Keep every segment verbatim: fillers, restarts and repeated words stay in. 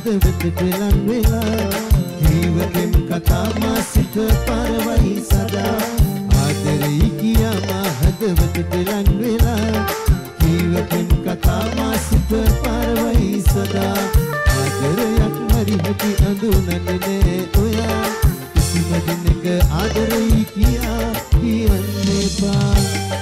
හදවතට ලං වෙලා ජීවකෙන් කතා මා සිත පරවයි සදා ආදරේ කියා මා හදවතට ලං වෙලා ජීවකෙන් කතා මා සිත පරවයි සදා ආදරයක් මරි හිටි අඳුනන්නේ නෑ ඔයා කිසිම දිනක ආදරේ කියා කියන්නේ බා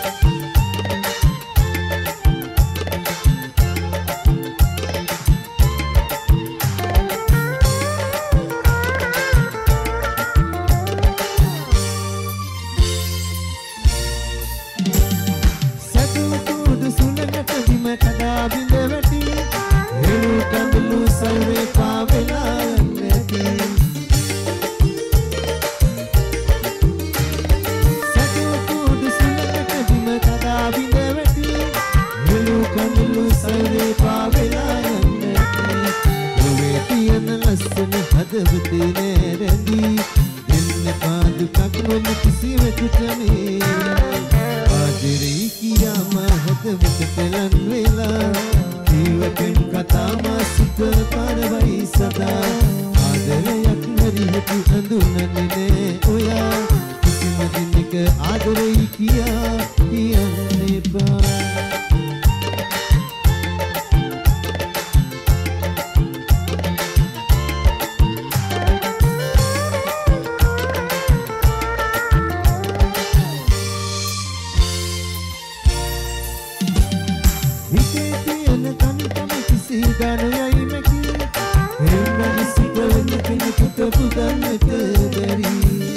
කඩා බිඳ වැටි හෙළු කඳුළු සල්වේ පාවෙලා නැති සතු කුඩු සුලකට බිම කඩා බිඳ වැටි හෙළු කඳුළු සල්වේ පාවෙලා නැති ඔවේ තියෙන ලස්සන හදවතේ නෑරැඳී දෙන්න පාදුකක් නොම කිසිවෙකුට මේ ආදරේ කියා මා හදවතට ලං වෙලා ජීවකෙන් කතා මා සිත පරවයි සදා ආදරයක් මරි හිටි හඳුනන්නේ නෑ ඔයා කිසිම දිනක ආදරේ කියා කියන්නේ බා ගණයයි මැකි එන්නි සිතෙන් කෙනෙකුට පුදන්නට බැරි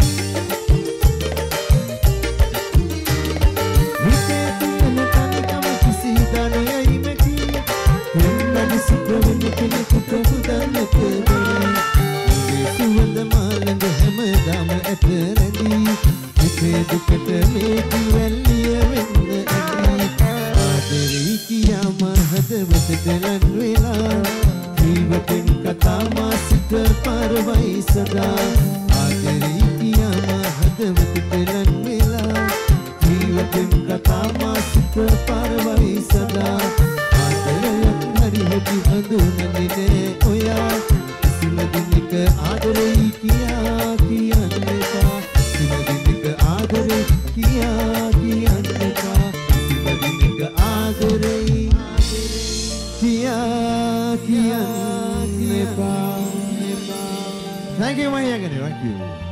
හිතේ තියෙන තනිකම කිසි ගණයයි මැකි එන්නි සිතෙන් කෙනෙකුට පුදන්නට බැරි මේ සුවඳ මාළඟ හැමදාම ඇත රැඳී හිතේ දුකට මේ කිවැල්ලිය වෙන්න ඇති ආදරේ කියා මා හදවතට ලං වෙලා ජීවකෙන් කතා මා සිත පරවයි සදා ආදරේ කියා මා හදවතට ලං වෙලා ජීවකෙන් කතා මා සිත පරවයි සදා ආදරයක් හරි හිටි හඳුනන්නේ නෑ ඔයා කිසිම දිනක ආදරේ කියා කියන්නේ බා කිසිම දිනක ආදරේ කියා කියන්නේ බා කිසිම දිනක ආදරේ Thank you, my young. Thank you.